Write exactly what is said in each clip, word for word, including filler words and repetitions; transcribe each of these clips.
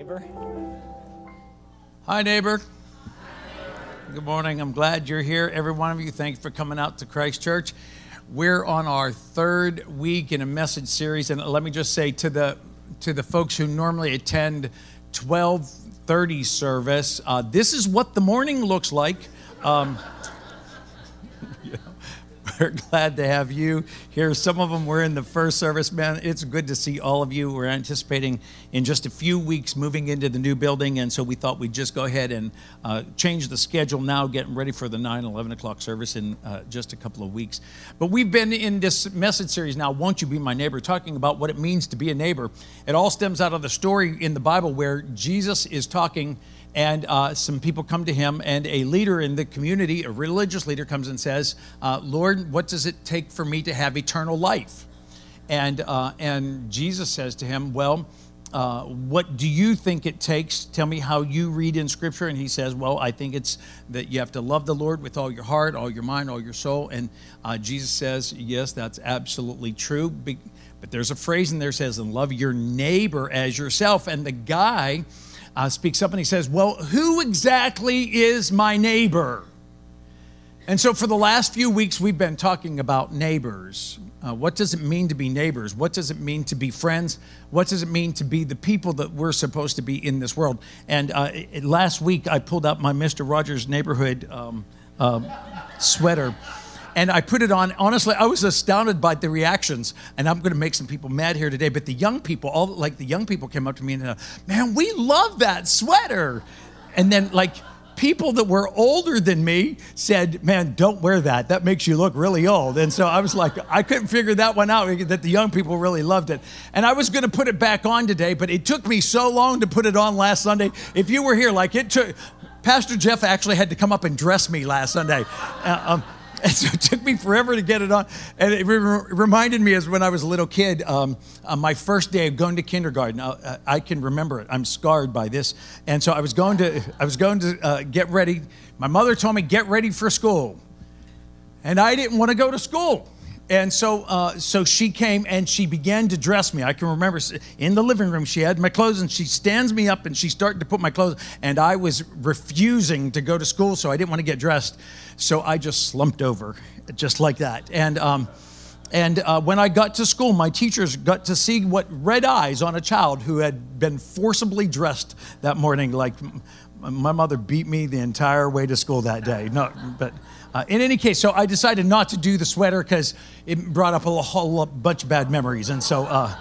neighbor. Hi, neighbor. Good morning. I'm glad you're here. Every one of you, thanks for coming out to Christ Church. We're on our third week in a message series, and let me just say to the to the folks who normally attend twelve thirty service, uh, this is what the morning looks like. Um, yeah, we're glad to have you here. Some of them were in the first service, man. It's good to see all of you. We're anticipating in just a few weeks moving into the new building, and so we thought we'd just go ahead and uh, change the schedule now, getting ready for the nine, eleven o'clock service in uh, just a couple of weeks. But we've been in this message series now, Won't You Be My Neighbor, talking about what it means to be a neighbor. It all stems out of the story in the Bible where Jesus is talking, and uh, some people come to him, and a leader in the community, a religious leader, comes and says, uh, Lord, what does it take for me to have eternal life? And uh, and Jesus says to him, well, uh, what do you think it takes? Tell me how you read in Scripture. And he says, well, I think it's that you have to love the Lord with all your heart, all your mind, all your soul. And uh, Jesus says, yes, that's absolutely true. But there's a phrase in there that says, and love your neighbor as yourself. And the guy Uh, speaks up and he says, well, who exactly is my neighbor? And so for the last few weeks, we've been talking about neighbors. Uh, what does it mean to be neighbors? What does it mean to be friends? What does it mean to be the people that we're supposed to be in this world? And uh, it, last week, I pulled out my Mister Rogers Neighborhood um, uh, sweater. And I put it on. Honestly, I was astounded by the reactions. And I'm going to make some people mad here today. But the young people, all like the young people came up to me and said, man, we love that sweater. And then like people that were older than me said, man, don't wear that. That makes you look really old. And so I was like, I couldn't figure that one out, that the young people really loved it. And I was going to put it back on today, but it took me so long to put it on last Sunday. If you were here, like it took, Pastor Jeff actually had to come up and dress me last Sunday. Uh, um, And so it took me forever to get it on. And it re- reminded me as when I was a little kid, um, uh, my first day of going to kindergarten. Uh, I can remember it. I'm scarred by this. And so I was going to, I was going to uh, get ready. My mother told me, get ready for school. And I didn't want to go to school. And so uh, so she came and she began to dress me. I can remember in the living room, she had my clothes and she stands me up and she started to put my clothes. And I was refusing to go to school, so I didn't want to get dressed. So I just slumped over just like that. And um, and uh, when I got to school, my teachers got to see what red eyes on a child who had been forcibly dressed that morning. Like my mother beat me the entire way to school that day. No, but... Uh, in any case, so I decided not to do the sweater because it brought up a whole bunch of bad memories. And so, uh,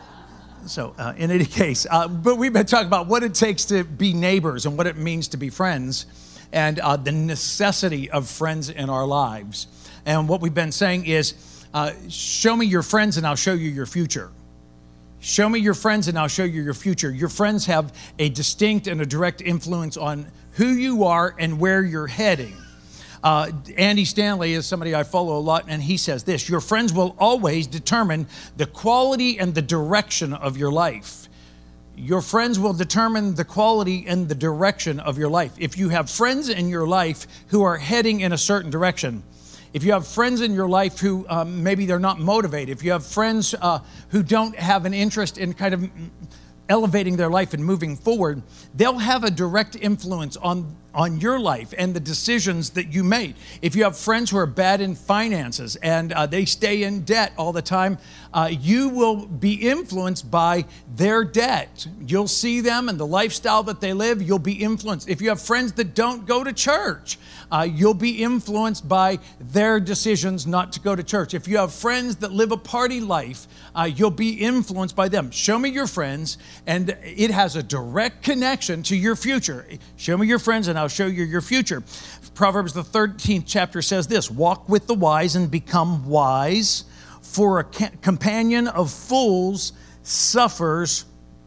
so uh, in any case, uh, but we've been talking about what it takes to be neighbors and what it means to be friends and uh, the necessity of friends in our lives. And what we've been saying is, uh, show me your friends and I'll show you your future. Show me your friends and I'll show you your future. Your friends have a distinct and a direct influence on who you are and where you're heading. Uh, Andy Stanley is somebody I follow a lot, and he says this: your friends will always determine the quality and the direction of your life. Your friends will determine the quality and the direction of your life. If you have friends in your life who are heading in a certain direction, if you have friends in your life who um, maybe they're not motivated, if you have friends uh, who don't have an interest in kind of elevating their life and moving forward, they'll have a direct influence on on your life and the decisions that you made. If you have friends who are bad in finances and uh, they stay in debt all the time, uh, you will be influenced by their debt. You'll see them and the lifestyle that they live, you'll be influenced. If you have friends that don't go to church, uh, you'll be influenced by their decisions not to go to church. If you have friends that live a party life, uh, you'll be influenced by them. Show me your friends, and it has a direct connection to your future. Show me your friends and I'll show you your future. Proverbs, the thirteenth chapter says this: walk with the wise and become wise, for a companion of fools suffers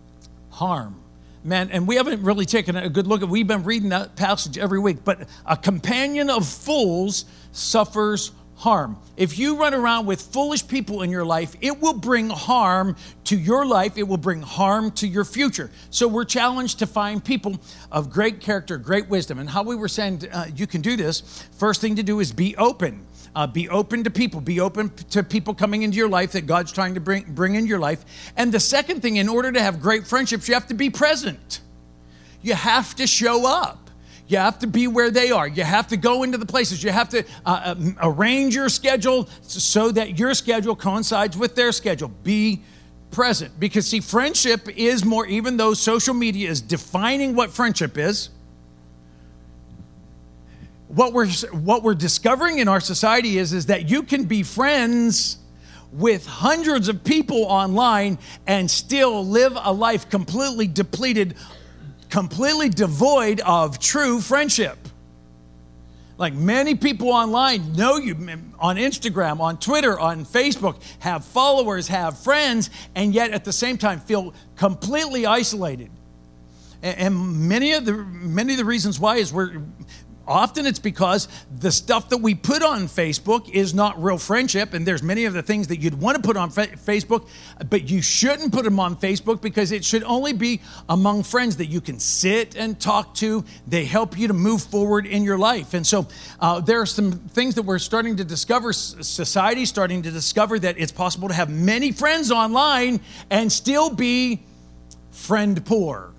harm. Man, and we haven't really taken a good look at, we've been reading that passage every week, but a companion of fools suffers harm. If you run around with foolish people in your life, it will bring harm to your life. It will bring harm to your future. So we're challenged to find people of great character, great wisdom. And how we were saying uh, you can do this, first thing to do is be open. Uh, be open to people. Be open to people coming into your life that God's trying to bring, bring in your life. And the second thing, in order to have great friendships, you have to be present. You have to show up. You have to be where they are. You have to go into the places. You have to uh, arrange your schedule so that your schedule coincides with their schedule. Be present. Because, see, friendship is more, even though social media is defining what friendship is, what we're, what we're discovering in our society is, is that you can be friends with hundreds of people online and still live a life completely depleted, completely devoid of true friendship. Like, many people online know you on Instagram, on Twitter, on Facebook, have followers, have friends, and yet at the same time feel completely isolated. And many of the many of the reasons why is we're often it's because the stuff that we put on Facebook is not real friendship, and there's many of the things that you'd want to put on fa- Facebook, but you shouldn't put them on Facebook because it should only be among friends that you can sit and talk to. They help you to move forward in your life. And so uh, there are some things that we're starting to discover, society starting to discover, that it's possible to have many friends online and still be friend poor,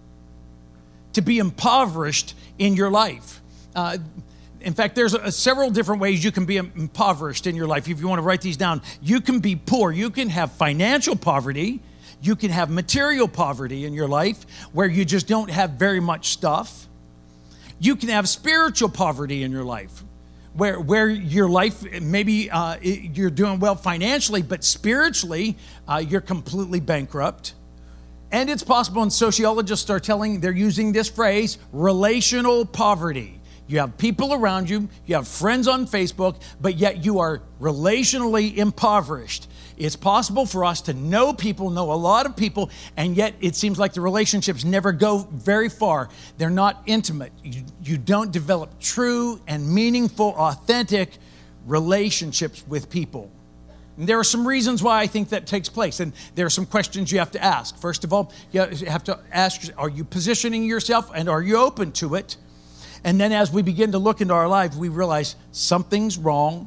to be impoverished in your life. Uh, in fact, there's a, several different ways you can be impoverished in your life. If you want to write these down, you can be poor. You can have financial poverty. You can have material poverty in your life where you just don't have very much stuff. You can have spiritual poverty in your life where, where your life, maybe uh, you're doing well financially, but spiritually, uh, you're completely bankrupt. And it's possible, and sociologists are telling, they're using this phrase, relational poverty. You have people around you, you have friends on Facebook, but yet you are relationally impoverished. It's possible for us to know people, know a lot of people, and yet it seems like the relationships never go very far. They're not intimate. You, you don't develop true and meaningful, authentic relationships with people. And there are some reasons why I think that takes place, and there are some questions you have to ask. First of all, you have to ask, are you positioning yourself, and are you open to it? And then as we begin to look into our life, we realize something's wrong,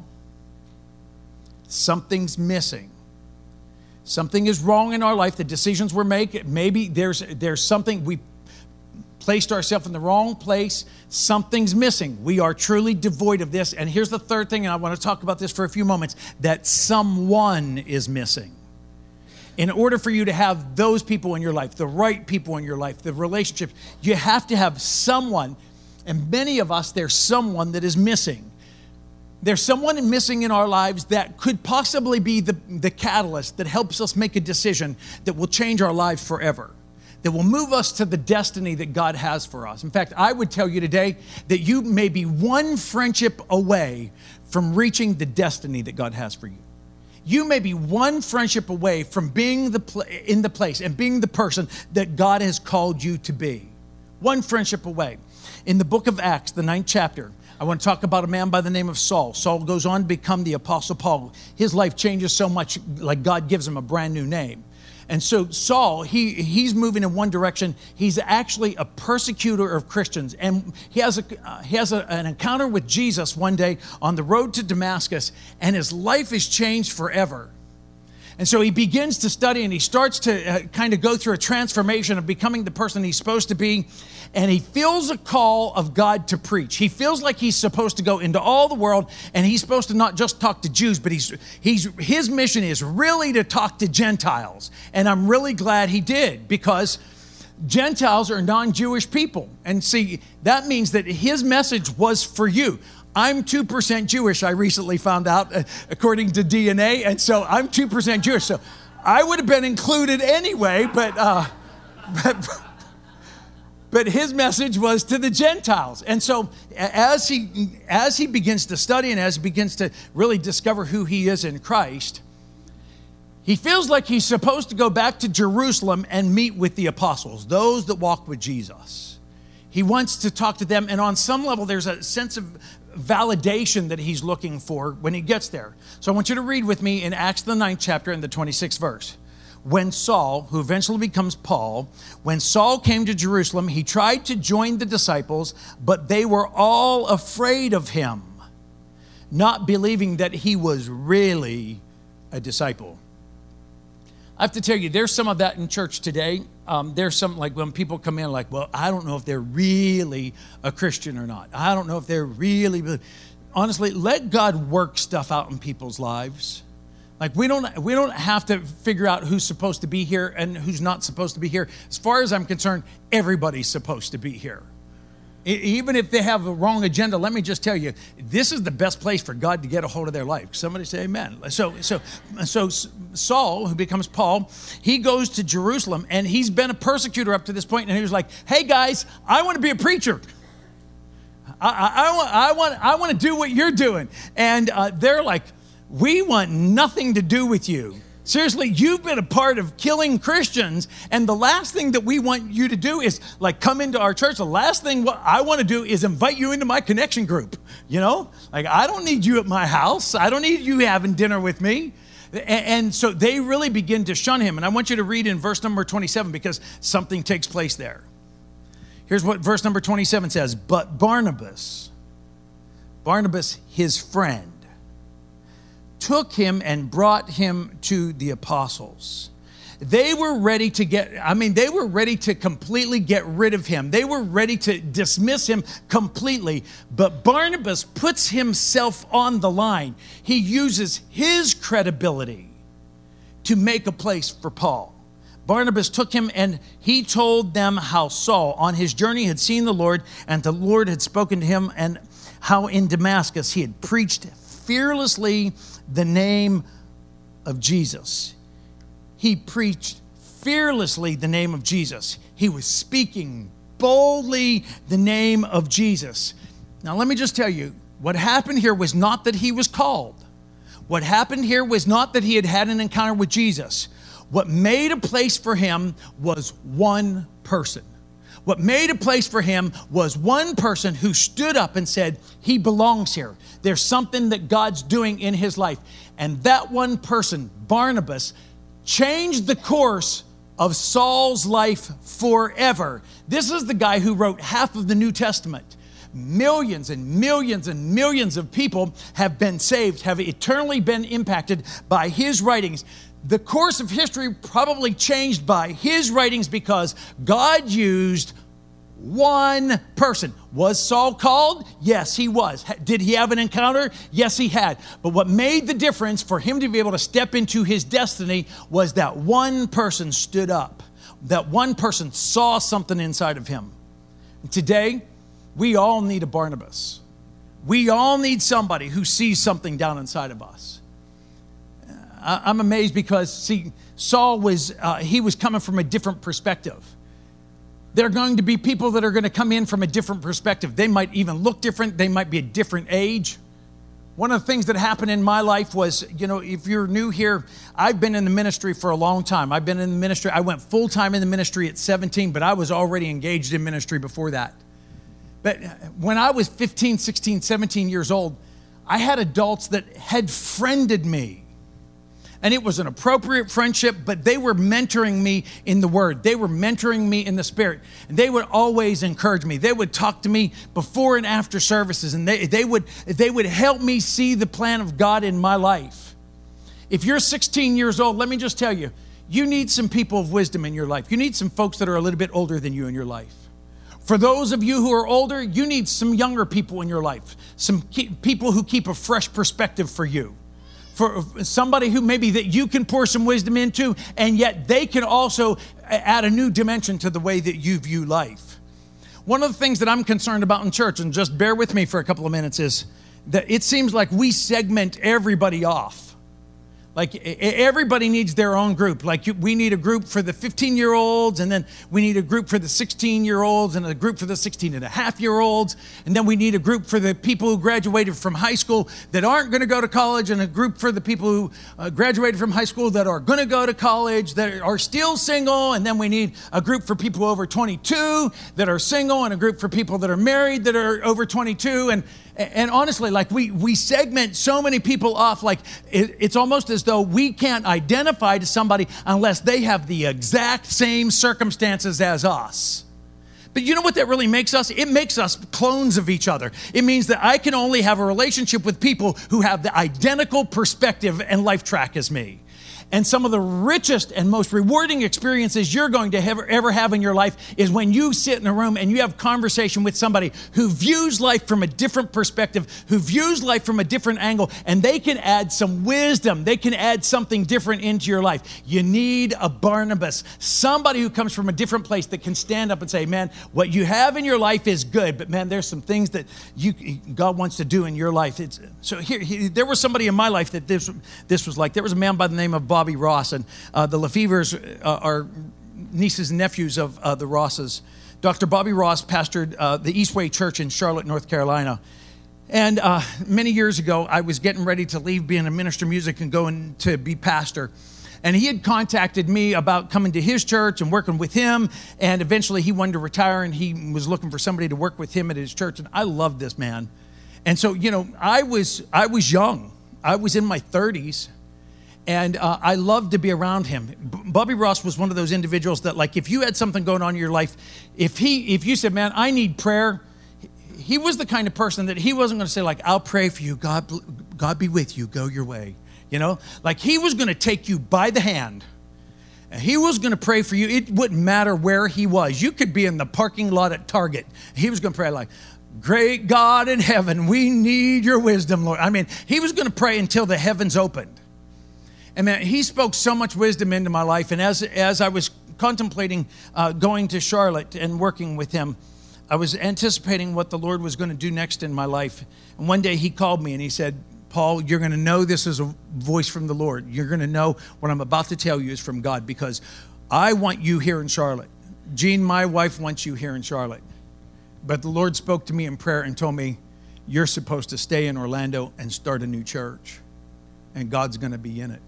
something's missing. Something is wrong in our life, the decisions we're making. Maybe there's, there's something, we placed ourselves in the wrong place. Something's missing. We are truly devoid of this. And here's the third thing, and I want to talk about this for a few moments, that someone is missing. In order for you to have those people in your life, the right people in your life, the relationships, you have to have someone. And many of us, there's someone that is missing. There's someone missing in our lives that could possibly be the, the catalyst that helps us make a decision that will change our lives forever, that will move us to the destiny that God has for us. In fact, I would tell you today that you may be one friendship away from reaching the destiny that God has for you. You may be one friendship away from being the pl- in the place and being the person that God has called you to be. One friendship away. In the book of Acts, the ninth chapter, I want to talk about a man by the name of Saul. Saul goes on to become the Apostle Paul. His life changes so much, like God gives him a brand new name. And so Saul, he he's moving in one direction. He's actually a persecutor of Christians. And he has, a, uh, he has a, an encounter with Jesus one day on the road to Damascus, and his life is changed forever. And so he begins to study, and he starts to uh, kind of go through a transformation of becoming the person he's supposed to be. And he feels a call of God to preach. He feels like he's supposed to go into all the world, and he's supposed to not just talk to Jews, but he's he's his mission is really to talk to Gentiles. And I'm really glad he did, because Gentiles are non-Jewish people. And see, that means that his message was for you. I'm two percent Jewish, I recently found out, uh, according to D N A, and so I'm two percent Jewish. So I would have been included anyway, but, uh, but, but his message was to the Gentiles. And so as he, as he begins to study and as he begins to really discover who he is in Christ, he feels like he's supposed to go back to Jerusalem and meet with the apostles, those that walk with Jesus. He wants to talk to them, and on some level, there's a sense of validation that he's looking for when he gets there. So I want you to read with me in Acts the ninth chapter and the twenty-sixth verse. When Saul, who eventually becomes Paul, when Saul came to Jerusalem, he tried to join the disciples, but they were all afraid of him, not believing that he was really a disciple. I have to tell you, there's some of that in church today. um, there's some, like when people come in like, well, I don't know if they're really a Christian or not. I don't know if they're really, honestly, let God work stuff out in people's lives. Like we don't we don't have to figure out who's supposed to be here and who's not supposed to be here. As far as I'm concerned, everybody's supposed to be here. Even if they have a wrong agenda, let me just tell you, this is the best place for God to get a hold of their life. Somebody say amen. So, so, so Saul, who becomes Paul, he goes to Jerusalem, and he's been a persecutor up to this point, and he was like, hey guys, I want to be a preacher. I, I, I, want, I, want, I want to do what you're doing. And uh, they're like, we want nothing to do with you. Seriously, you've been a part of killing Christians, and the last thing that we want you to do is like come into our church. The last thing what I want to do is invite you into my connection group. You know, like I don't need you at my house. I don't need you having dinner with me. And, and so they really begin to shun him. And I want you to read in verse number twenty-seven because something takes place there. Here's what verse number twenty-seven says. But Barnabas, Barnabas, his friend, took him and brought him to the apostles. They were ready to get, I mean, they were ready to completely get rid of him. They were ready to dismiss him completely. But Barnabas puts himself on the line. He uses his credibility to make a place for Paul. Barnabas took him and he told them how Saul on his journey had seen the Lord, and the Lord had spoken to him, and how in Damascus he had preached fearlessly the name of Jesus. He preached fearlessly the name of Jesus. He was speaking boldly the name of Jesus. Now, let me just tell you, what happened here was not that he was called. What happened here was not that he had had an encounter with Jesus. What made a place for him was one person. What made a place for him was one person who stood up and said, he belongs here. There's something that God's doing in his life. And that one person, Barnabas, changed the course of Saul's life forever. This is the guy who wrote half of the New Testament. Millions and millions and millions of people have been saved, have eternally been impacted by his writings. The course of history probably changed by his writings because God used one person. Was Saul called? Yes, he was. Did he have an encounter? Yes, he had. But what made the difference for him to be able to step into his destiny was that one person stood up. That one person saw something inside of him. And today, we all need a Barnabas. We all need somebody who sees something down inside of us. I'm amazed because, see, Saul was, uh, he was coming from a different perspective. There are going to be people that are going to come in from a different perspective. They might even look different. They might be a different age. One of the things that happened in my life was, you know, if you're new here, I've been in the ministry for a long time. I've been in the ministry. I went full-time in the ministry at seventeen, but I was already engaged in ministry before that. But when I was fifteen, sixteen, seventeen years old, I had adults that had friended me. And it was an appropriate friendship, but they were mentoring me in the Word. They were mentoring me in the Spirit. And they would always encourage me. They would talk to me before and after services, and they, they, would, they would help me see the plan of God in my life. If you're sixteen years old, let me just tell you, you need some people of wisdom in your life. You need some folks that are a little bit older than you in your life. For those of you who are older, you need some younger people in your life, some people who keep a fresh perspective for you. For somebody who maybe that you can pour some wisdom into, and yet they can also add a new dimension to the way that you view life. One of the things that I'm concerned about in church, and just bear with me for a couple of minutes, is that it seems like we segment everybody off. Like everybody needs their own group. Like we need a group for the fifteen-year-olds, and then we need a group for the sixteen-year-olds, and a group for the sixteen and a half-year-olds, and then we need a group for the people who graduated from high school that aren't going to go to college, and a group for the people who uh, graduated from high school that are going to go to college, that are still single, and then we need a group for people over twenty-two that are single, and a group for people that are married that are over twenty-two, and And honestly, like we we segment so many people off, like it, it's almost as though we can't identify to somebody unless they have the exact same circumstances as us. But you know what that really makes us? It makes us clones of each other. It means that I can only have a relationship with people who have the identical perspective and life track as me. And some of the richest and most rewarding experiences you're going to ever, ever have in your life is when you sit in a room and you have conversation with somebody who views life from a different perspective, who views life from a different angle, and they can add some wisdom. They can add something different into your life. You need a Barnabas, somebody who comes from a different place that can stand up and say, man, what you have in your life is good, but man, there's some things that you God wants to do in your life. It's, so here, here, there was somebody in my life that this, this was like. There was a man by the name of Bobby Ross, and uh, the Lefevres uh, are nieces and nephews of uh, the Rosses. Doctor Bobby Ross pastored uh, the Eastway Church in Charlotte, North Carolina. And uh, many years ago, I was getting ready to leave being a minister of music and going to be pastor. And he had contacted me about coming to his church and working with him. And eventually he wanted to retire, and he was looking for somebody to work with him at his church. And I loved this man. And so, you know, I was I was young. I was in my thirties. And uh, I loved to be around him. B- Bobby Ross was one of those individuals that, like, if you had something going on in your life, if he, if you said, man, I need prayer, he was the kind of person that he wasn't going to say, like, I'll pray for you. God, God be with you. Go your way. You know, like he was going to take you by the hand. And he was going to pray for you. It wouldn't matter where he was. You could be in the parking lot at Target. He was going to pray like, great God in heaven, we need your wisdom, Lord. I mean, he was going to pray until the heavens opened. And man, he spoke so much wisdom into my life. And as as I was contemplating uh, going to Charlotte and working with him, I was anticipating what the Lord was going to do next in my life. And one day he called me and he said, Paul, you're going to know this is a voice from the Lord. You're going to know what I'm about to tell you is from God, because I want you here in Charlotte. Jean, my wife, wants you here in Charlotte. But the Lord spoke to me in prayer and told me, you're supposed to stay in Orlando and start a new church. And God's going to be in it.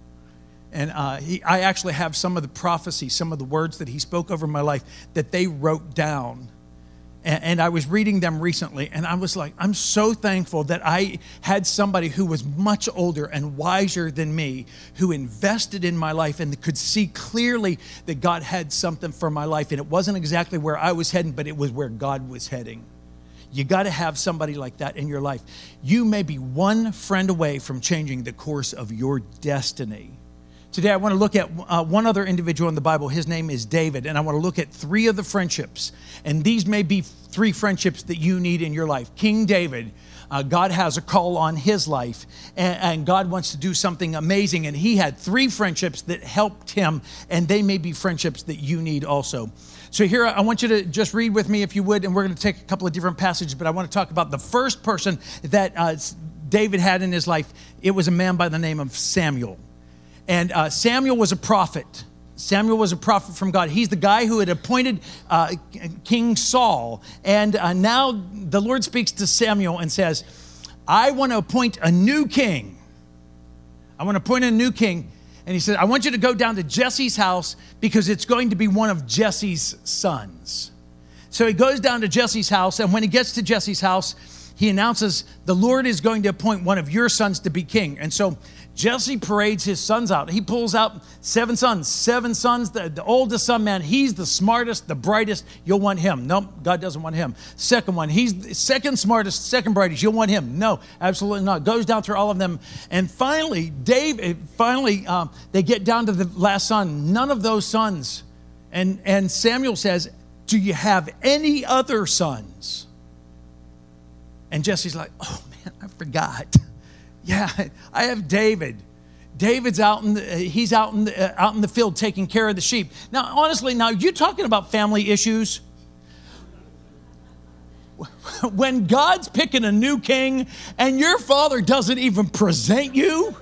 And uh, he, I actually have some of the prophecy, some of the words that he spoke over my life that they wrote down. And, and I was reading them recently, and I was like, I'm so thankful that I had somebody who was much older and wiser than me, who invested in my life and could see clearly that God had something for my life. And it wasn't exactly where I was heading, but it was where God was heading. You got to have somebody like that in your life. You may be one friend away from changing the course of your destiny. Today, I want to look at uh, one other individual in the Bible. His name is David, and I want to look at three of the friendships. And these may be three friendships that you need in your life. King David, uh, God has a call on his life, and, and God wants to do something amazing. And he had three friendships that helped him, and they may be friendships that you need also. So here, I want you to just read with me, if you would, and we're going to take a couple of different passages, but I want to talk about the first person that uh, David had in his life. It was a man by the name of Samuel. And uh, Samuel was a prophet. Samuel was a prophet from God. He's the guy who had appointed uh, King Saul. And uh, now the Lord speaks to Samuel and says, I want to appoint a new king. I want to appoint a new king. And he said, I want you to go down to Jesse's house because it's going to be one of Jesse's sons. So he goes down to Jesse's house. And when he gets to Jesse's house, he announces, the Lord is going to appoint one of your sons to be king. And so Jesse parades his sons out. He pulls out seven sons, seven sons. The, the oldest son, man, he's the smartest, the brightest. You'll want him. No, God doesn't want him. Second one, he's the second smartest, second brightest. You'll want him. No, absolutely not. Goes down through all of them. And finally, David, finally, um, they get down to the last son. None of those sons. And, and Samuel says, do you have any other sons? And Jesse's like, oh man, I forgot. Yeah, I have David. David's out in the, he's out in the, uh, out in the field taking care of the sheep. Now, honestly, now you're talking about family issues. When God's picking a new king and your father doesn't even present you.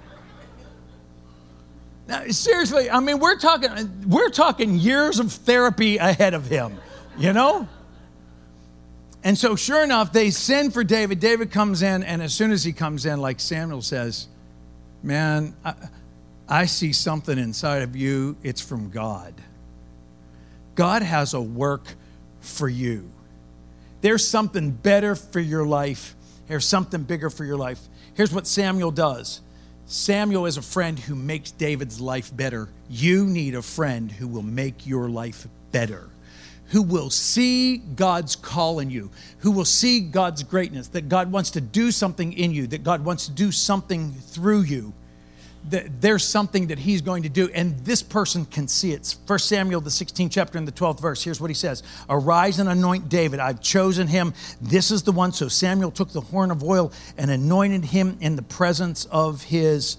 Now, seriously, I mean, we're talking we're talking years of therapy ahead of him, you know? And so sure enough, they send for David. David comes in, and as soon as he comes in, like Samuel says, man, I, I see something inside of you. It's from God. God has a work for you. There's something better for your life. There's something bigger for your life. Here's what Samuel does. Samuel is a friend who makes David's life better. You need a friend who will make your life better, who will see God's call in you, who will see God's greatness, that God wants to do something in you, that God wants to do something through you. that there's something that he's going to do, and this person can see it. First Samuel, the sixteenth chapter and the twelfth verse. Here's what he says. Arise and anoint David. I've chosen him. This is the one. So Samuel took the horn of oil and anointed him in the presence of his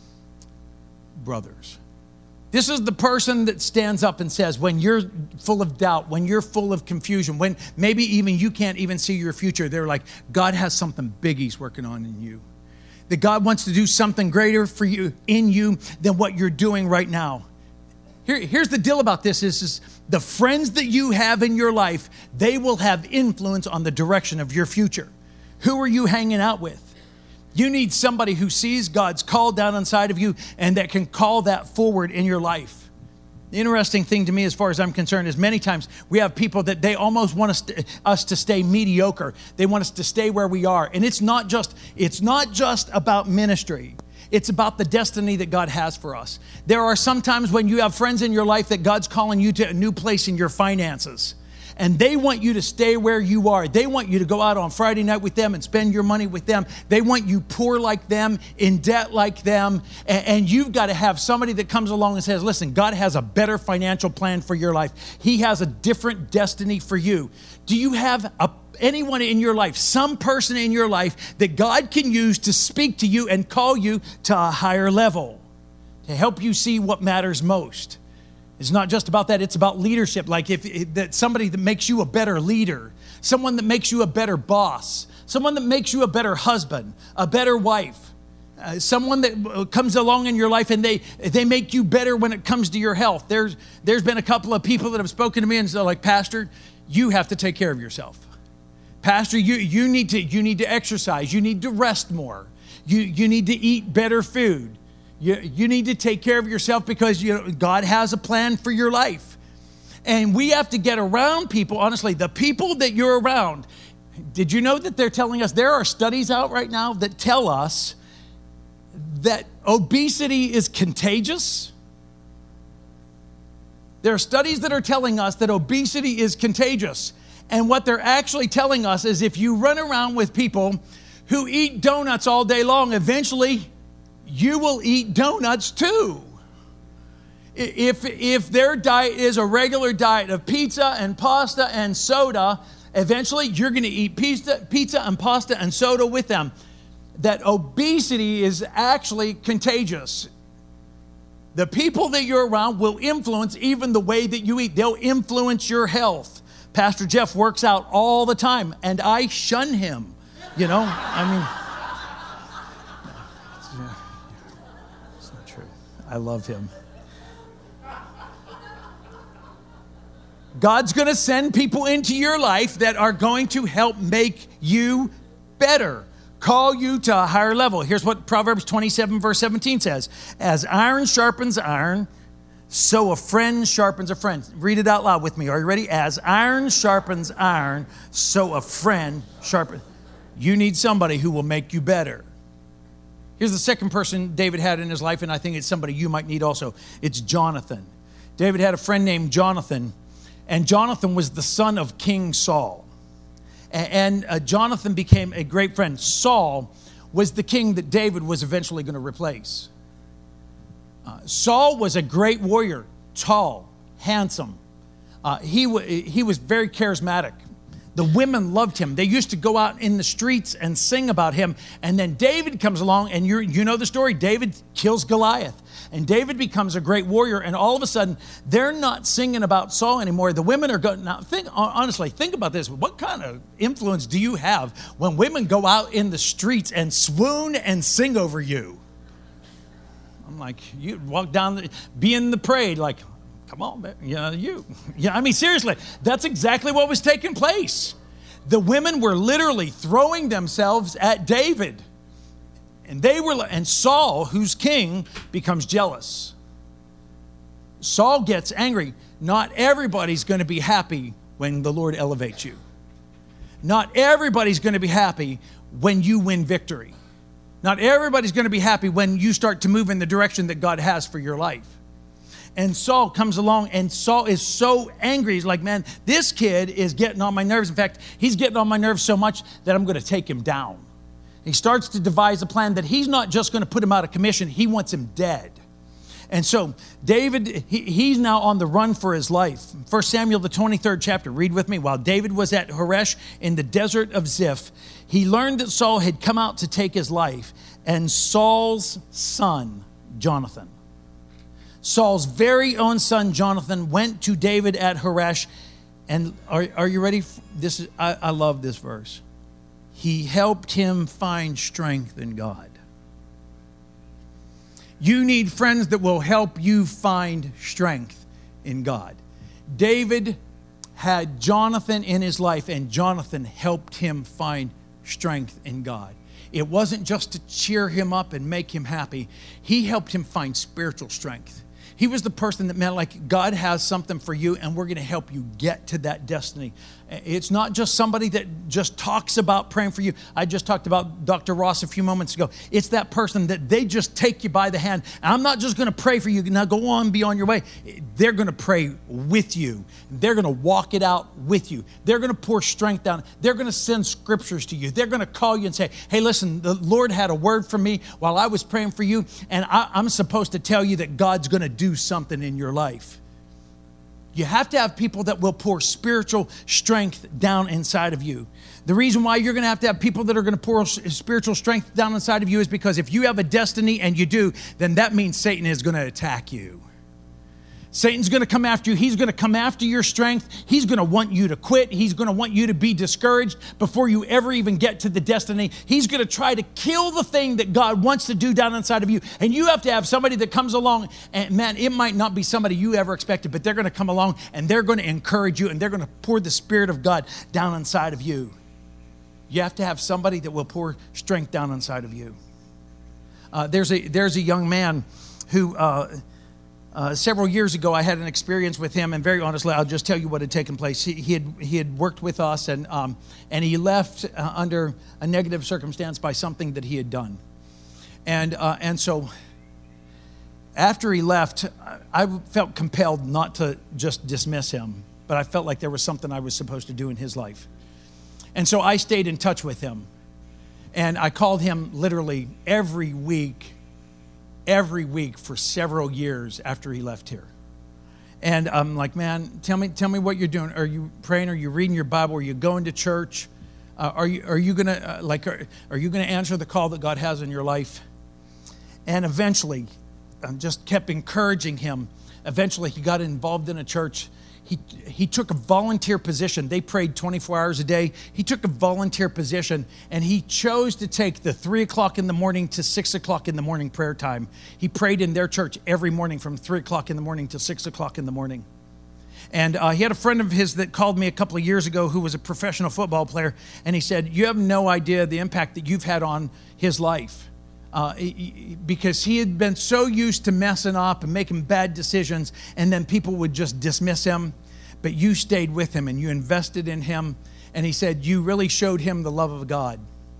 brothers. This is the person that stands up and says, when you're full of doubt, when you're full of confusion, when maybe even you can't even see your future, they're like, God has something big he's working on in you. That God wants to do something greater for you, in you, than what you're doing right now. Here, here's the deal about this is, is the friends that you have in your life, they will have influence on the direction of your future. Who are you hanging out with? You need somebody who sees God's call down inside of you and that can call that forward in your life. The interesting thing to me, as far as I'm concerned, is many times we have people that they almost want us to, us to stay mediocre. They want us to stay where we are. And it's not just, it's not just about ministry. It's about the destiny that God has for us. There are some times when you have friends in your life that God's calling you to a new place in your finances. And they want you to stay where you are. They want you to go out on Friday night with them and spend your money with them. They want you poor like them, in debt like them. And, and you've got to have somebody that comes along and says, listen, God has a better financial plan for your life. He has a different destiny for you. Do you have a, anyone in your life, some person in your life that God can use to speak to you and call you to a higher level, to help you see what matters most? It's not just about that. It's about leadership. Like if, if that somebody that makes you a better leader, someone that makes you a better boss, someone that makes you a better husband, a better wife, uh, someone that comes along in your life and they they make you better when it comes to your health. There's there's been a couple of people that have spoken to me and said, like, Pastor, you have to take care of yourself. Pastor, you you need to you need to exercise. You need to rest more. You you need to eat better food. You, you need to take care of yourself because you know, God has a plan for your life. And we have to get around people, honestly, the people that you're around. Did you know that they're telling us, there are studies out right now that tell us that obesity is contagious? There are studies that are telling us that obesity is contagious. And what they're actually telling us is if you run around with people who eat donuts all day long, eventually you will eat donuts too. If, if their diet is a regular diet of pizza and pasta and soda, eventually you're going to eat pizza, pizza and pasta and soda with them. That obesity is actually contagious. The people that you're around will influence even the way that you eat. They'll influence your health. Pastor Jeff works out all the time, and I shun him. You know, I mean... I love him. God's going to send people into your life that are going to help make you better, call you to a higher level. Here's what Proverbs twenty-seven verse seventeen says. As iron sharpens iron, so a friend sharpens a friend. Read it out loud with me. Are you ready? As iron sharpens iron, so a friend sharpens. You need somebody who will make you better. Here's the second person David had in his life, and I think it's somebody you might need also. It's Jonathan. David had a friend named Jonathan, and Jonathan was the son of King Saul. And uh, Jonathan became a great friend. Saul was the king that David was eventually going to replace. Uh, Saul was a great warrior, tall, handsome. Uh, he, w- he was very charismatic. The women loved him. They used to go out in the streets and sing about him. And then David comes along, and you you know the story. David kills Goliath. And David becomes a great warrior. And all of a sudden, they're not singing about Saul anymore. The women are going, now think, honestly, think about this. What kind of influence do you have when women go out in the streets and swoon and sing over you? I'm like, you walk down, the, be in the parade, like, come on, man. Yeah, you. Yeah, I mean, seriously, that's exactly what was taking place. The women were literally throwing themselves at David. And they were, and Saul, who's king, becomes jealous. Saul gets angry. Not everybody's going to be happy when the Lord elevates you. Not everybody's going to be happy when you win victory. Not everybody's going to be happy when you start to move in the direction that God has for your life. And Saul comes along, and Saul is so angry. He's like, man, this kid is getting on my nerves. In fact, he's getting on my nerves so much that I'm going to take him down. He starts to devise a plan that he's not just going to put him out of commission, he wants him dead. And so David, he, he's now on the run for his life. First Samuel, the twenty-third chapter, read with me. While David was at Horesh in the desert of Ziph, he learned that Saul had come out to take his life, and Saul's son, Jonathan, Saul's very own son, Jonathan, went to David at Horesh. And are, are you ready? This is, I, I love this verse. He helped him find strength in God. You need friends that will help you find strength in God. David had Jonathan in his life, and Jonathan helped him find strength in God. It wasn't just to cheer him up and make him happy. He helped him find spiritual strength. He was the person that meant, like, God has something for you, and we're going to help you get to that destiny. It's not just somebody that just talks about praying for you. I just talked about Doctor Ross a few moments ago. It's that person that they just take you by the hand. I'm not just going to pray for you. Now go on, be on your way. They're going to pray with you. They're going to walk it out with you. They're going to pour strength down. They're going to send scriptures to you. They're going to call you and say, hey, listen, the Lord had a word for me while I was praying for you, and I, I'm supposed to tell you that God's going to do something in your life. You have to have people that will pour spiritual strength down inside of you. The reason why you're going to have to have people that are going to pour spiritual strength down inside of you is because if you have a destiny, and you do, then that means Satan is going to attack you. Satan's going to come after you. He's going to come after your strength. He's going to want you to quit. He's going to want you to be discouraged before you ever even get to the destiny. He's going to try to kill the thing that God wants to do down inside of you. And you have to have somebody that comes along, and man, it might not be somebody you ever expected, but they're going to come along and they're going to encourage you, and they're going to pour the Spirit of God down inside of you. You have to have somebody that will pour strength down inside of you. Uh, there's a there's a young man who... Uh, Uh, several years ago, I had an experience with him, and very honestly, I'll just tell you what had taken place. He, he had he had worked with us, and um, and he left uh, under a negative circumstance by something that he had done, and uh, and so after he left, I felt compelled not to just dismiss him, but I felt like there was something I was supposed to do in his life, and so I stayed in touch with him, and I called him literally every week. every week for several years after he left here. And I'm like, man, tell me tell me what you're doing. Are you praying? Are you reading your Bible? Are you going to church? Uh, are you are you going to uh, like are, are you going to answer the call that God has in your life? And eventually, I just kept encouraging him. Eventually, he got involved in a church. He he took a volunteer position. They prayed twenty-four hours a day. He took a volunteer position, and he chose to take the three o'clock in the morning to six o'clock in the morning prayer time. He prayed in their church every morning from three o'clock in the morning to six o'clock in the morning. And uh, he had a friend of his that called me a couple of years ago who was a professional football player, and he said, you have no idea the impact that you've had on his life. Uh, because he had been so used to messing up and making bad decisions, and then people would just dismiss him. But you stayed with him, and you invested in him. And he said, you really showed him the love of God.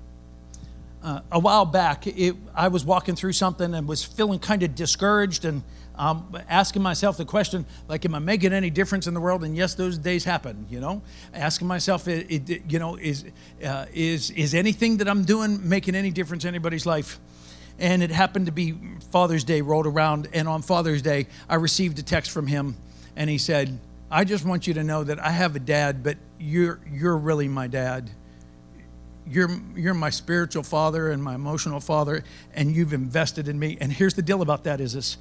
Uh, a while back, it, I was walking through something and was feeling kind of discouraged, and um, asking myself the question, like, am I making any difference in the world? And yes, those days happen, you know. Asking myself, it, it, you know, is, uh, is, is anything that I'm doing making any difference in anybody's life? And it happened to be Father's Day rolled around, and on Father's Day, I received a text from him, and he said, I just want you to know that I have a dad, but you're you're really my dad. You're you're my spiritual father and my emotional father, and you've invested in me. And here's the deal about that is this.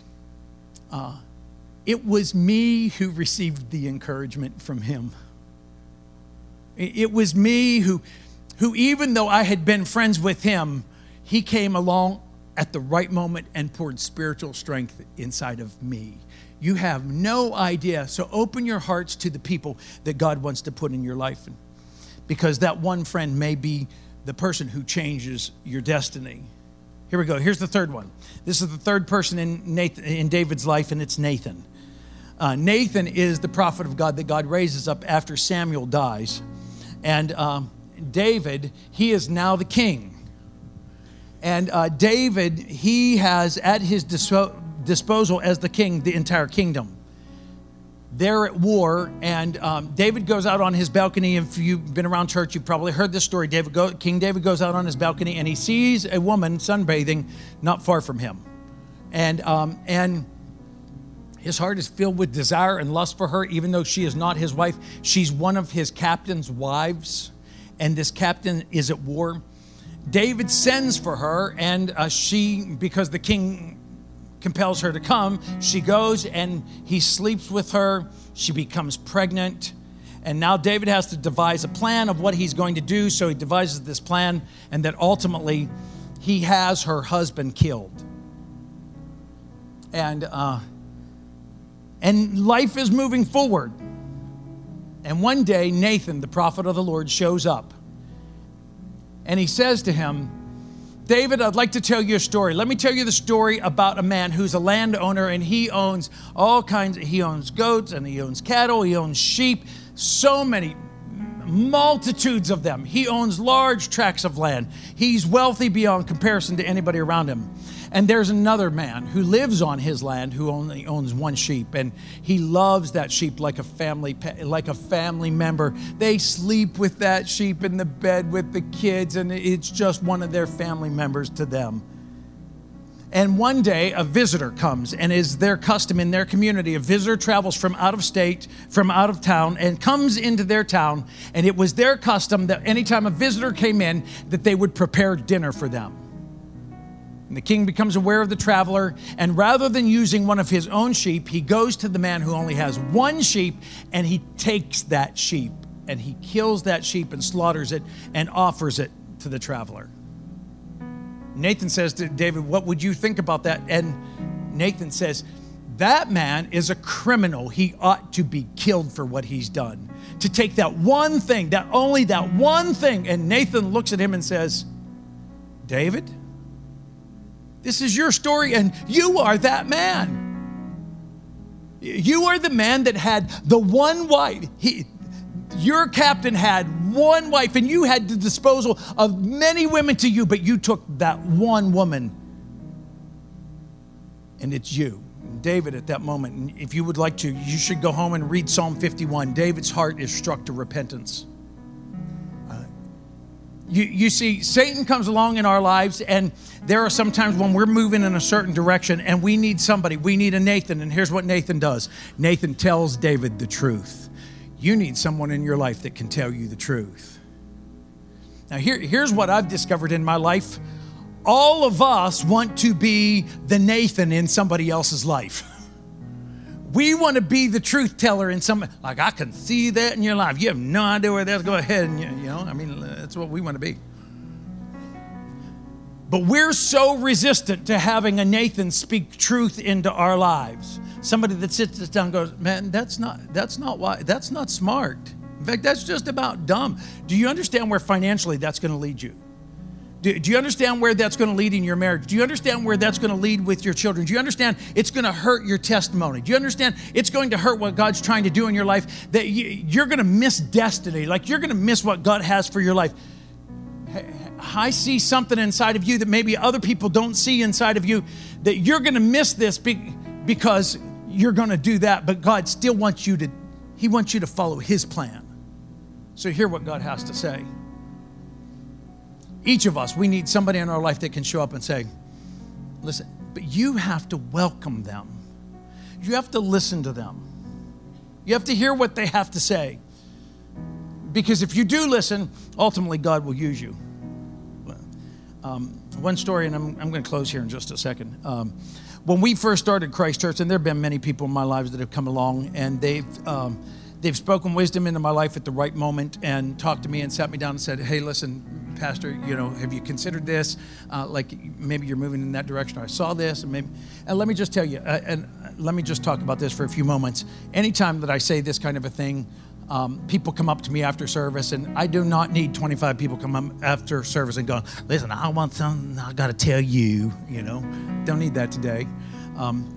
Uh, it was me who received the encouragement from him. It, it was me who, who even though I had been friends with him, he came along at the right moment and poured spiritual strength inside of me. You have no idea. So open your hearts to the people that God wants to put in your life, because that one friend may be the person who changes your destiny. Here we go. Here's the third one. This is the third person in Nathan, in David's life, and it's Nathan. Uh, Nathan is the prophet of God that God raises up after Samuel dies. And um, David, he is now the king. And uh, David, he has at his disposal, disposal as the king, the entire kingdom. they're at war, and um, David goes out on his balcony. If you've been around church, you've probably heard this story. David go, King David goes out on his balcony, and he sees a woman sunbathing not far from him. And um, and his heart is filled with desire and lust for her, even though she is not his wife. She's one of his captain's wives, and this captain is at war. David sends for her, and uh, she, because the king compels her to come, she goes and he sleeps with her. She becomes pregnant. And now David has to devise a plan of what he's going to do. So he devises this plan, and that ultimately he has her husband killed. And uh, and life is moving forward. And one day Nathan, the prophet of the Lord, shows up. And he says to him, David, I'd like to tell you a story. Let me tell you the story about a man who's a landowner, and he owns all kinds. Of, he owns goats, and he owns cattle, he owns sheep, so many, multitudes of them. He owns large tracts of land. He's wealthy beyond comparison to anybody around him. And there's another man who lives on his land who only owns one sheep, and he loves that sheep like a family like a family member. They sleep with that sheep in the bed with the kids, and it's just one of their family members to them. And one day a visitor comes, and is their custom in their community. A visitor travels from out of state, from out of town, and comes into their town. And it was their custom that anytime a visitor came in, that they would prepare dinner for them. And the king becomes aware of the traveler, and rather than using one of his own sheep, he goes to the man who only has one sheep, and he takes that sheep, and he kills that sheep and slaughters it and offers it to the traveler. Nathan says to David, what would you think about that? And Nathan says, that man is a criminal. He ought to be killed for what he's done. To take that one thing, that only that one thing. And Nathan looks at him and says, David, this is your story, and you are that man. You are the man that had the one wife. He, your captain had one wife, and you had the disposal of many women to you, but you took that one woman, and it's you. David, at that moment, and if you would like to, you should go home and read Psalm fifty-one. David's heart is struck to repentance. You, you see, Satan comes along in our lives, and there are some times when we're moving in a certain direction and we need somebody. We need a Nathan, and here's what Nathan does. Nathan tells David the truth. You need someone in your life that can tell you the truth. Now, here, here's what I've discovered in my life. All of us want to be the Nathan in somebody else's life. We want to be the truth teller in some, like, I can see that in your life. You have no idea where that's going to head. And you, you know, I mean, that's what we want to be. But we're so resistant to having a Nathan speak truth into our lives. Somebody that sits us down and goes, man, that's not, that's not why, that's not smart. In fact, that's just about dumb. Do you understand where financially that's going to lead you? Do, do you understand where that's going to lead in your marriage? Do you understand where that's going to lead with your children? Do you understand it's going to hurt your testimony? Do you understand it's going to hurt what God's trying to do in your life? That you, you're going to miss destiny. Like, you're going to miss what God has for your life. I see something inside of you that maybe other people don't see inside of you, that you're going to miss this because you're going to do that. But God still wants you to, He wants you to follow His plan. So hear what God has to say. Each of us, we need somebody in our life that can show up and say, listen, but you have to welcome them. You have to listen to them. You have to hear what they have to say. Because if you do listen, ultimately God will use you. Um, one story, and I'm, I'm going to close here in just a second. Um, when we first started Christ Church, and there have been many people in my lives that have come along, and they've um, they've spoken wisdom into my life at the right moment and talked to me and sat me down and said, hey, listen, Pastor, you know, have you considered this? Uh, like maybe you're moving in that direction. Or I saw this, and maybe. And let me just tell you, uh, and let me just talk about this for a few moments. Anytime that I say this kind of a thing, um, people come up to me after service, and I do not need twenty-five people come up after service and go, listen, I want something I got to tell you. You know, don't need that today. Um,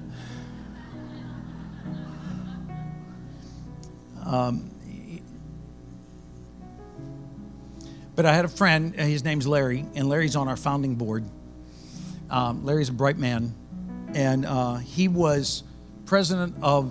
um, But I had a friend, his name's Larry, and Larry's on our founding board. Um, Larry's a bright man, and uh, he was president of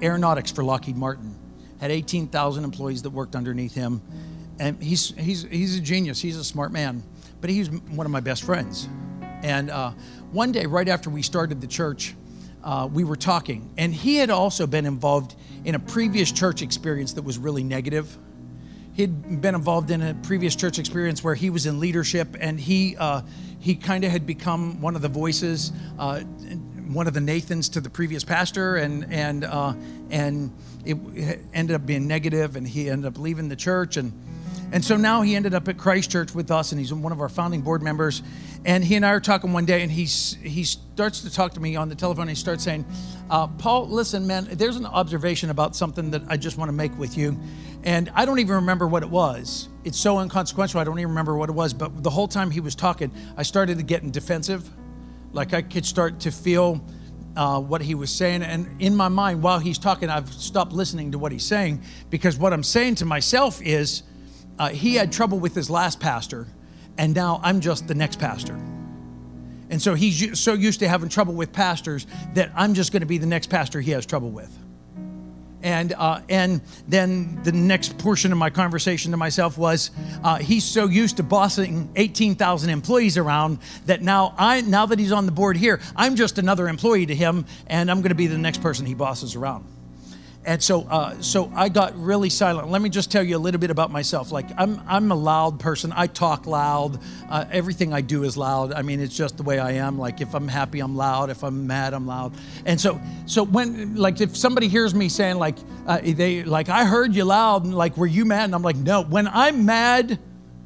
aeronautics for Lockheed Martin. Had eighteen thousand employees that worked underneath him. And he's, he's, he's a genius. He's a smart man. But he's one of my best friends. And uh, one day, right after we started the church, uh, we were talking. And he had also been involved in a previous church experience that was really negative. He'd been involved in a previous church experience where he was in leadership, and he uh, he kind of had become one of the voices, uh, one of the Nathans to the previous pastor, and and uh, and it ended up being negative, and he ended up leaving the church, and and so now he ended up at Christ Church with us, and he's one of our founding board members. And he and I are talking one day, and he's he starts to talk to me on the telephone. And he starts saying, uh, "Paul, listen, man, there's an observation about something that I just want to make with you." And I don't even remember what it was. It's so inconsequential, I don't even remember what it was. But the whole time he was talking, I started to get defensive. Like I could start to feel uh, what he was saying. And in my mind, while he's talking, I've stopped listening to what he's saying. Because what I'm saying to myself is, uh, he had trouble with his last pastor, and now I'm just the next pastor. And so he's so used to having trouble with pastors that I'm just going to be the next pastor he has trouble with. And uh, and then the next portion of my conversation to myself was, uh, he's so used to bossing eighteen thousand employees around that now I now that he's on the board here, I'm just another employee to him, and I'm going to be the next person he bosses around. And so uh, so I got really silent. Let me just tell you a little bit about myself. Like I'm I'm a loud person. I talk loud. Uh, everything I do is loud. I mean, it's just the way I am. Like if I'm happy, I'm loud. If I'm mad, I'm loud. And so so when like if somebody hears me saying like uh, they like I heard you loud and like were you mad? And I'm like no. When I'm mad,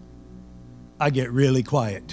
I get really quiet.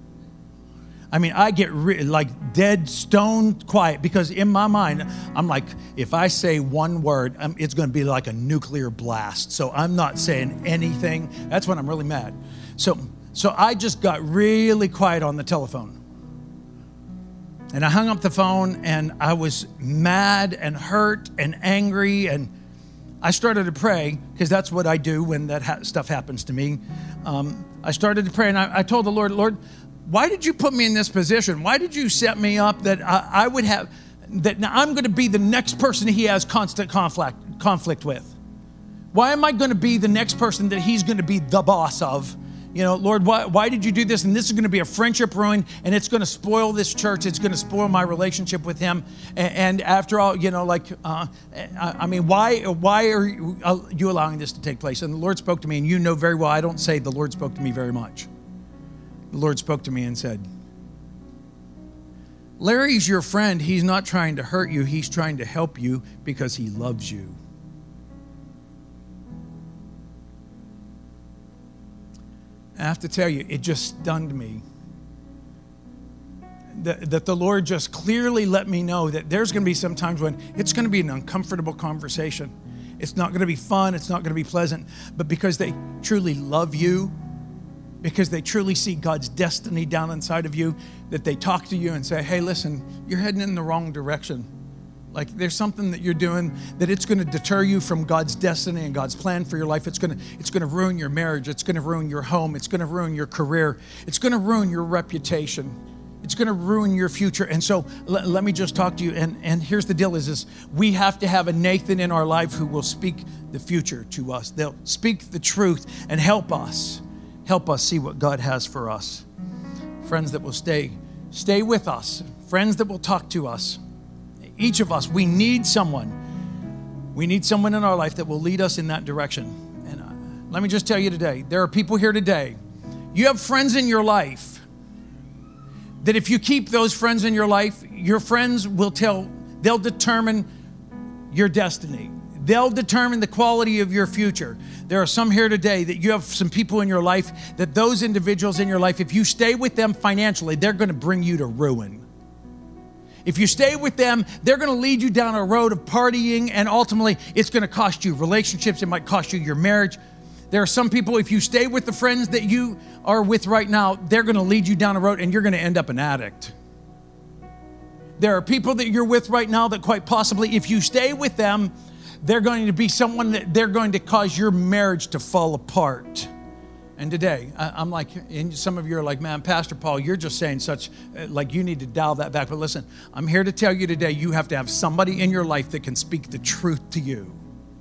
I mean, I get re- like dead stone quiet because in my mind, I'm like, if I say one word, um, it's going to be like a nuclear blast. So I'm not saying anything. That's when I'm really mad. So, so I just got really quiet on the telephone. And I hung up the phone, and I was mad and hurt and angry, and I started to pray because that's what I do when that ha- stuff happens to me. Um, I started to pray, and I, I told the Lord, Lord, why did you put me in this position? Why did you set me up that I, I would have, that now I'm going to be the next person he has constant conflict conflict with? Why am I going to be the next person that he's going to be the boss of? You know, Lord, why, why did you do this? And this is going to be a friendship ruin, and it's going to spoil this church. It's going to spoil my relationship with him. And, and after all, you know, like, uh, I, I mean, why why are you, uh, you allowing this to take place? And the Lord spoke to me, and you know very well, I don't say the Lord spoke to me very much. The Lord spoke to me and said, Larry's your friend. He's not trying to hurt you. He's trying to help you because he loves you. I have to tell you, it just stunned me. That, that the Lord just clearly let me know that there's going to be some times when it's going to be an uncomfortable conversation. It's not going to be fun. It's not going to be pleasant. But because they truly love you, because they truly see God's destiny down inside of you, that they talk to you and say, hey, listen, you're heading in the wrong direction. Like there's something that you're doing that it's going to deter you from God's destiny and God's plan for your life. It's going to, it's going to ruin your marriage. It's going to ruin your home. It's going to ruin your career. It's going to ruin your reputation. It's going to ruin your future. And so l- let me just talk to you. And, and here's the deal is this, we have to have a Nathan in our life who will speak the future to us. They'll speak the truth and help us. Help us see what God has for us. Friends that will stay, stay with us. Friends that will talk to us. Each of us, we need someone. We need someone in our life that will lead us in that direction. And uh, let me just tell you today, there are people here today. You have friends in your life that if you keep those friends in your life, your friends will tell, they'll determine your destiny. They'll determine the quality of your future. There are some here today that you have some people in your life that those individuals in your life, if you stay with them financially, they're going to bring you to ruin. If you stay with them, they're going to lead you down a road of partying, and ultimately it's going to cost you relationships. It might cost you your marriage. There are some people, if you stay with the friends that you are with right now, they're going to lead you down a road and you're going to end up an addict. There are people that you're with right now that quite possibly, if you stay with them, they're going to be someone that they're going to cause your marriage to fall apart. And today, I'm like, and some of you are like, man, Pastor Paul, you're just saying such, like you need to dial that back. But listen, I'm here to tell you today, you have to have somebody in your life that can speak the truth to you.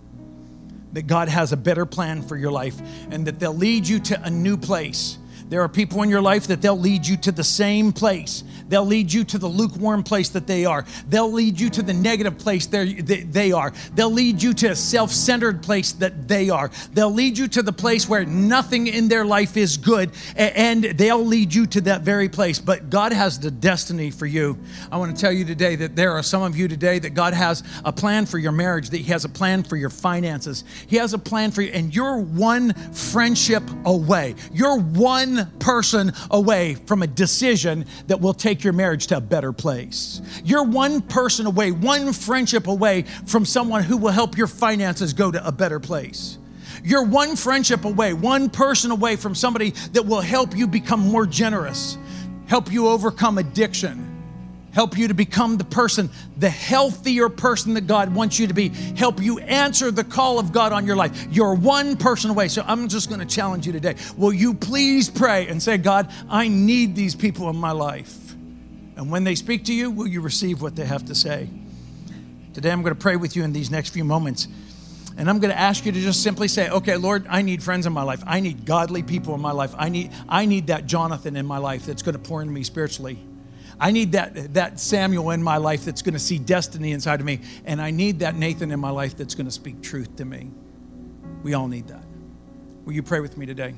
That God has a better plan for your life and that they'll lead you to a new place. There are people in your life that they'll lead you to the same place. They'll lead you to the lukewarm place that they are. They'll lead you to the negative place that they are. They'll lead you to a self-centered place that they are. They'll lead you to the place where nothing in their life is good, and they'll lead you to that very place. But God has the destiny for you. I want to tell you today that there are some of you today that God has a plan for your marriage, that He has a plan for your finances. He has a plan for you, and you're one friendship away. You're one person away from a decision that will take your marriage to a better place. You're one person away, one friendship away from someone who will help your finances go to a better place. You're one friendship away, one person away from somebody that will help you become more generous, help you overcome addiction, help you to become the person, the healthier person that God wants you to be, help you answer the call of God on your life. You're one person away. So I'm just going to challenge you today. Will you please pray and say, God, I need these people in my life. And when they speak to you, will you receive what they have to say? Today I'm going to pray with you in these next few moments. And I'm going to ask you to just simply say, okay, Lord, I need friends in my life. I need godly people in my life. I need, I need that Jonathan in my life that's going to pour into me spiritually. I need that, that Samuel in my life that's going to see destiny inside of me. And I need that Nathan in my life that's going to speak truth to me. We all need that. Will you pray with me today?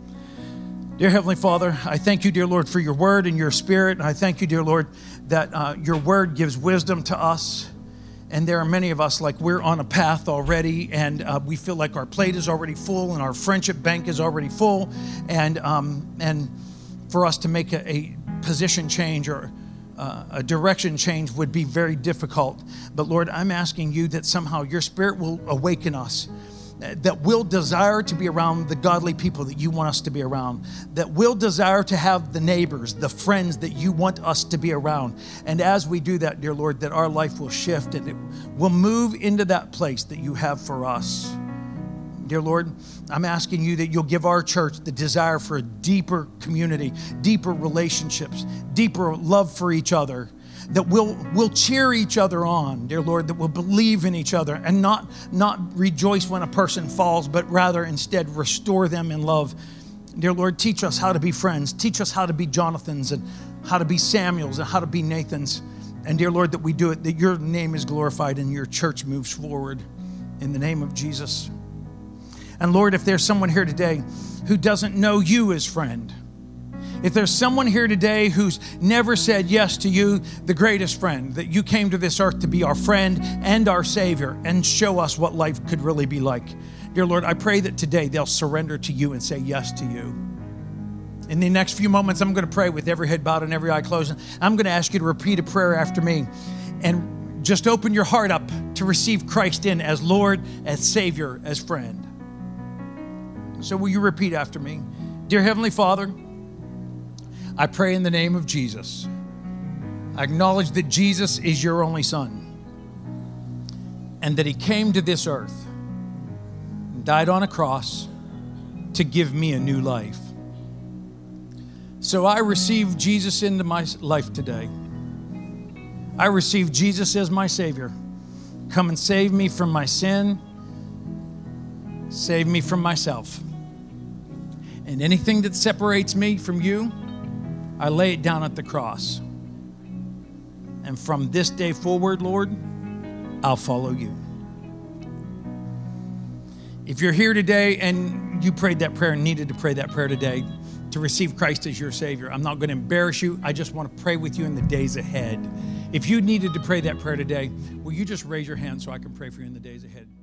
Dear Heavenly Father, I thank you, dear Lord, for your word and your spirit. And I thank you, dear Lord, that uh, your word gives wisdom to us. And there are many of us like we're on a path already, and uh, we feel like our plate is already full and our friendship bank is already full. And, um, and for us to make a, a position change or uh, a direction change would be very difficult. But Lord, I'm asking you that somehow your spirit will awaken us, that will desire to be around the godly people that you want us to be around, that will desire to have the neighbors, the friends that you want us to be around. And as we do that, dear Lord, that our life will shift and it will move into that place that you have for us. Dear Lord, I'm asking you that you'll give our church the desire for a deeper community, deeper relationships, deeper love for each other, that we'll, we'll cheer each other on, dear Lord, that we'll believe in each other and not, not rejoice when a person falls, but rather instead restore them in love. Dear Lord, teach us how to be friends. Teach us how to be Jonathans and how to be Samuels and how to be Nathans. And dear Lord, that we do it, that your name is glorified and your church moves forward in the name of Jesus. And Lord, if there's someone here today who doesn't know you as friend, if there's someone here today who's never said yes to you, the greatest friend, that you came to this earth to be our friend and our Savior and show us what life could really be like. Dear Lord, I pray that today they'll surrender to you and say yes to you. In the next few moments, I'm going to pray with every head bowed and every eye closed. I'm going to ask you to repeat a prayer after me and just open your heart up to receive Christ in as Lord, as Savior, as friend. So will you repeat after me? Dear Heavenly Father, I pray in the name of Jesus. I acknowledge that Jesus is your only Son and that He came to this earth and died on a cross to give me a new life. So I receive Jesus into my life today. I receive Jesus as my Savior. Come and save me from my sin. Save me from myself. And anything that separates me from you, I lay it down at the cross. And from this day forward, Lord, I'll follow you. If you're here today and you prayed that prayer and needed to pray that prayer today to receive Christ as your Savior, I'm not going to embarrass you. I just want to pray with you in the days ahead. If you needed to pray that prayer today, will you just raise your hand so I can pray for you in the days ahead?